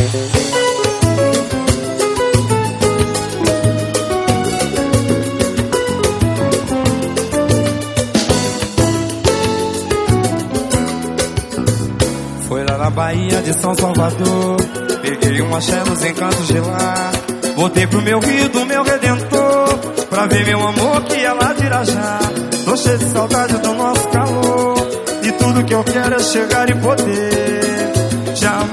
Foi lá na Bahia de São Salvador, peguei um axé nos encantos de lá. Voltei pro meu Rio do meu Redentor, pra ver meu amor que é lá de Irajá. Tô cheio de saudade do nosso calor, e tudo que eu quero é chegar e poder